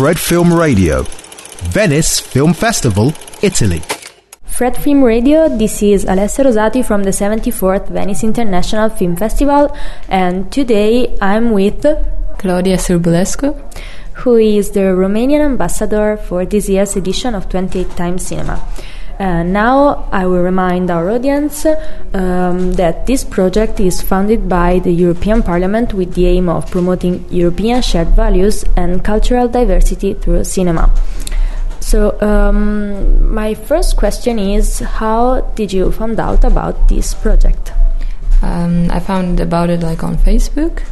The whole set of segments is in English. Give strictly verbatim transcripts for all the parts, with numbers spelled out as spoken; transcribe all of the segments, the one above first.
Fred Film Radio, Venice Film Festival, Italy. Fred Film Radio, this is Alessia Rosati from the seventy-fourth Venice International Film Festival, and today I'm with Claudia Sârbulescu, who is the Romanian ambassador for this year's edition of twenty-eight Times Cinema. Uh, now I will remind our audience um, that this project is funded by the European Parliament with the aim of promoting European shared values and cultural diversity through cinema. So um, my first question is, how did you find out about this project? Um, I found about it like on Facebook.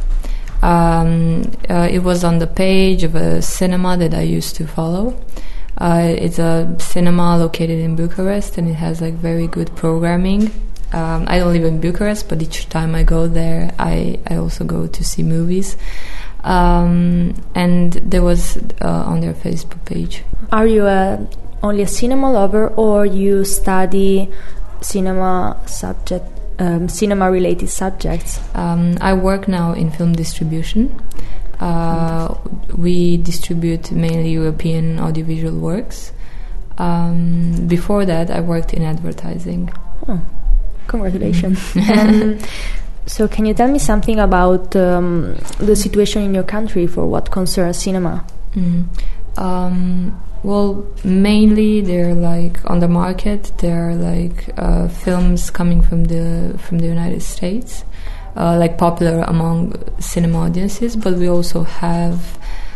Um, uh, it was on the page of a cinema that I used to follow. Uh, it's a cinema located in Bucharest, and it has like very good programming. Um, I don't live in Bucharest, but each time I go there, I, I also go to see movies. Um, and there was uh, on their Facebook page. Are you a, only a cinema lover, or you study cinema subject, um, cinema-related subjects? Um, I work now in film distribution. Uh, we distribute mainly European audiovisual works. Um, before that, I worked in advertising. Oh, congratulations. um, so can you tell me something about um, the situation in your country for what concerns cinema? Mm. Um, well, mainly they're like on the market. There are like uh, films coming from the from the United States. Uh, like popular among cinema audiences, but we also have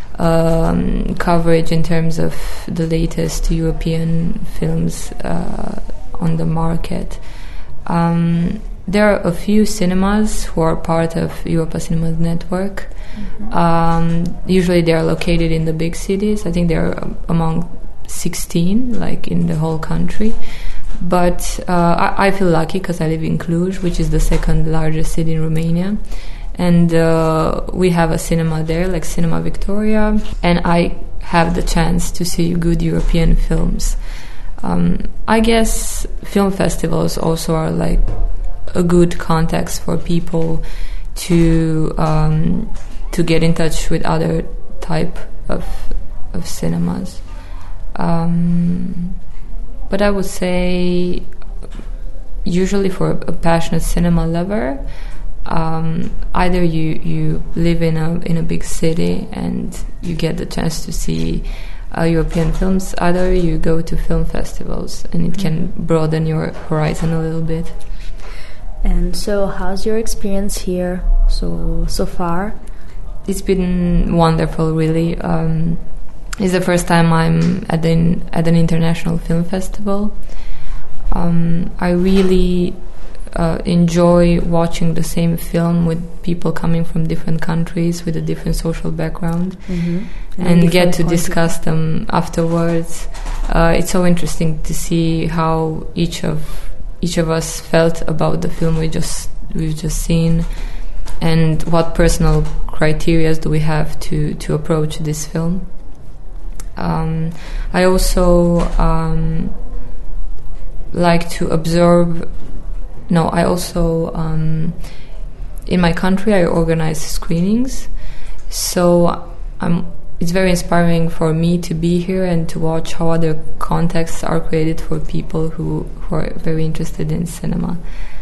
um, coverage in terms of the latest European films uh, on the market. Um, there are a few cinemas who are part of Europa Cinemas network. Mm-hmm. Um, usually they are located in the big cities. I think they are among sixteen, like in the whole country. But uh, I, I feel lucky because I live in Cluj, which is the second largest city in Romania. And uh, we have a cinema there, like Cinema Victoria. And I have the chance to see good European films. Um, I guess film festivals also are like a good context for people to um, to get in touch with other type of, of cinemas. Um, But I would say, usually for a passionate cinema lover, um, either you, you live in a in a big city and you get the chance to see uh, European films, either you go to film festivals and it can broaden your horizon a little bit. And so, how's your experience here so so far? It's been wonderful, really. Um, It's the first time I'm at an at an international film festival. Um, I really uh, enjoy watching the same film with people coming from different countries with a different social background, mm-hmm. and, and get to discuss them afterwards. Uh, it's so interesting to see how each of each of us felt about the film we just we've just seen, and what personal criteria do we have to to approach this film. Um, I also um, like to observe. No, I also um, in my country I organize screenings, so I'm. It's very inspiring for me to be here and to watch how other contexts are created for people who, who are very interested in cinema.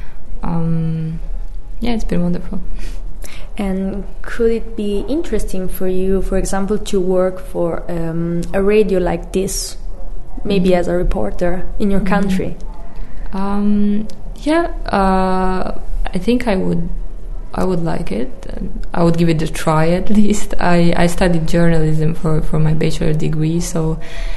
Um, yeah, it's been wonderful. And could it be interesting for you, for example, to work for um, a radio like this, maybe mm-hmm. as a reporter in your mm-hmm. country? Um, yeah, uh, I think I would. I would like it. I would give it a try at least. I, I studied journalism for, for my bachelor degree, so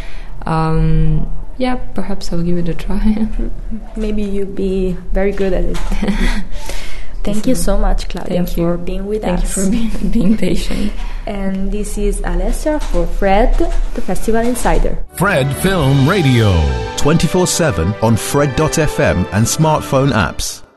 um, yeah, perhaps I'll give it a try. Maybe you'll be very good at it. Thank you so much, Claudia, Thank for you. being with Thank us. Thank you for being, being patient. And this is Alessia for Fred, the Festival Insider. Fred Film Radio. twenty-four seven on Fred dot f m and smartphone apps.